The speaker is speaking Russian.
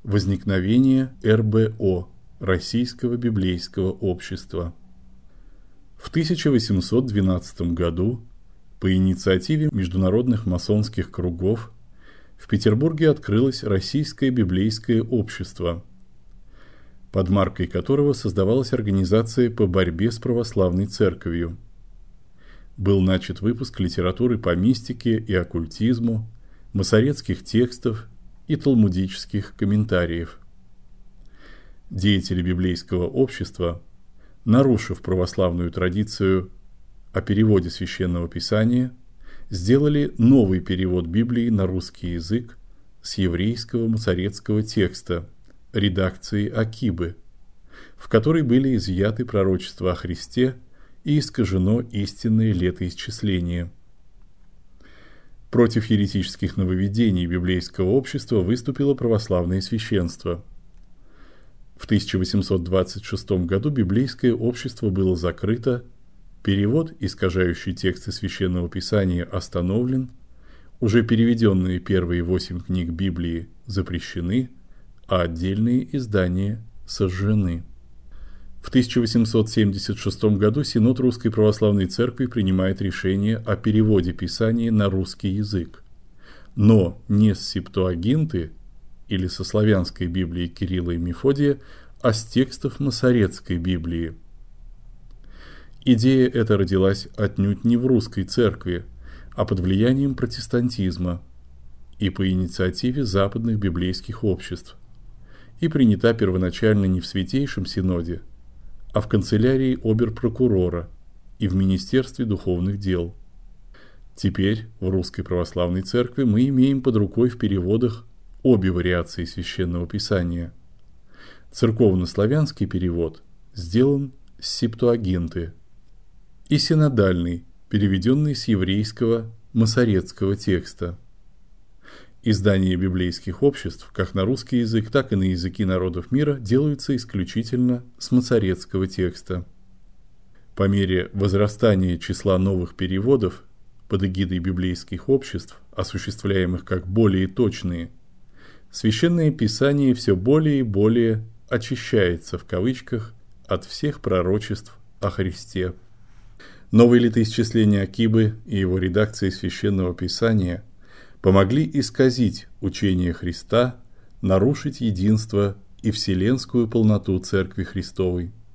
Возникновение РБО – Российского библейского общества. В 1812 году по инициативе международных масонских кругов в Петербурге открылось Российское библейское общество, под маркой которого создавалась организация по борьбе с православной церковью. Был начат выпуск литературы по мистике и оккультизму, масоретских текстов и талмудических комментариев. Деятели библейского общества, нарушив православную традицию о переводе Священного Писания, сделали новый перевод Библии на русский язык с еврейского масоретского текста редакции Акибы, в которой были изъяты пророчества о Христе и искажено истинное летоисчисление. Против еретических нововведений библейского общества выступило православное священство. В 1826 году библейское общество было закрыто, перевод, искажающий тексты Священного Писания, остановлен, уже переведенные первые 8 книг Библии запрещены, а отдельные издания сожжены. В 1876 году Синод Русской Православной Церкви принимает решение о переводе Писания на русский язык, но не с Септуагинты или со славянской Библии Кирилла и Мефодия, а с текстов Масоретской Библии. Идея эта родилась отнюдь не в русской церкви, а под влиянием протестантизма и по инициативе западных библейских обществ, и принята первоначально не в Святейшем Синоде, а в канцелярии обер-прокурора и в Министерстве духовных дел. Теперь в Русской Православной Церкви мы имеем под рукой в переводах обе вариации Священного Писания. Церковно-славянский перевод сделан с Септуагинты и синодальный, переведенный с еврейского масоретского текста. Издания библейских обществ, как на русский язык, так и на языки народов мира, делаются исключительно с масоретского текста. По мере возрастания числа новых переводов под эгидой библейских обществ, осуществляемых как более точные, Священное Писание все более и более «очищается» в кавычках от всех пророчеств о Христе. Новое летоисчисление Акибы и его редакция Священного Писания помогли исказить учение Христа, нарушить единство и вселенскую полноту Церкви Христовой.